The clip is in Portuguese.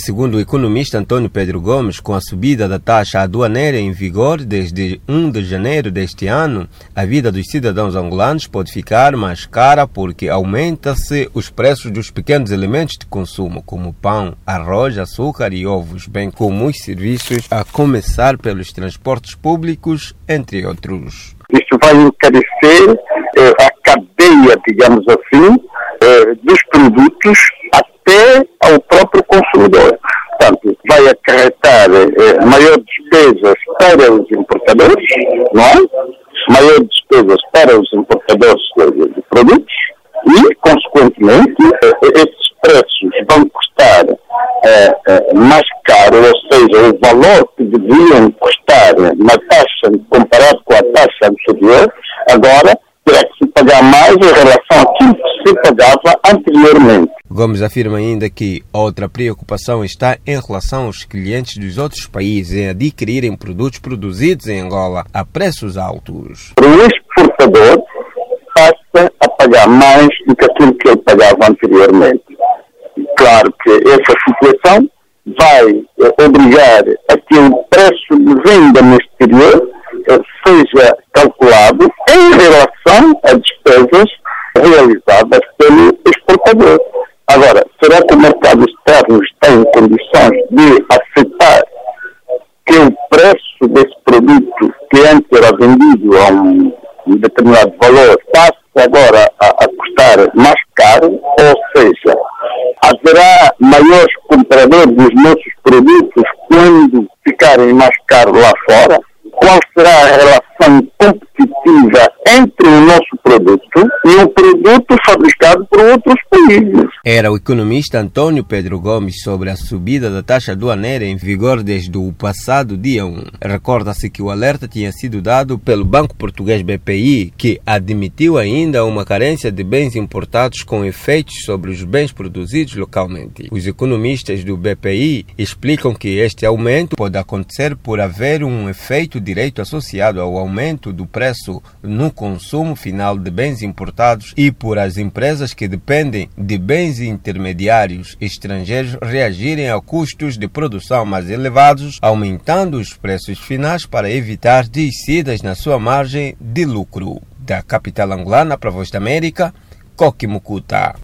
Segundo o economista Antônio Pedro Gomes, com a subida da taxa aduaneira em vigor desde 1 de janeiro deste ano, a vida dos cidadãos angolanos pode ficar mais cara porque aumenta-se os preços dos pequenos elementos de consumo, como pão, arroz, açúcar e ovos, bem como os serviços, a começar pelos transportes públicos, entre outros. Isto vai encarecer a cadeia, digamos assim, dos produtos até ao próprio consumidor. Portanto, vai acarretar maior despesas para os importadores, não é? Maior despesas para os importadores de produtos e, consequentemente, esses preços vão custar mais caro, ou seja, o valor que deviam custar na taxa, comparado com a taxa anterior, agora terá que se pagar mais em relação àquilo que se pagava anteriormente. Gomes afirma ainda que outra preocupação está em relação aos clientes dos outros países em adquirirem produtos produzidos em Angola a preços altos. O exportador passa a pagar mais do que aquilo que ele pagava anteriormente. Claro que essa situação vai obrigar a que o preço de venda no exterior seja calculado em relação a despesas realizadas pelo exportador. Agora, será que o mercado externo está em condições de aceitar que o preço desse produto que antes era vendido a um determinado valor passe agora a custar mais caro? Ou seja, haverá maiores compradores dos nossos produtos quando ficarem mais caros lá fora? Qual será a relação competitiva entre o nosso produto e o produto fabricado por outros países? Era o economista Antônio Pedro Gomes sobre a subida da taxa aduaneira em vigor desde o passado dia 1. Recorda-se que o alerta tinha sido dado pelo Banco Português BPI, que admitiu ainda uma carência de bens importados com efeitos sobre os bens produzidos localmente. Os economistas do BPI explicam que este aumento pode acontecer por haver um efeito direto associado ao aumento do preço no consumo final de bens importados e por as empresas que dependem de bens intermediários estrangeiros reagirem a custos de produção mais elevados, aumentando os preços finais para evitar descidas na sua margem de lucro. Da capital angolana para a Voz da América, Coque Mucuta.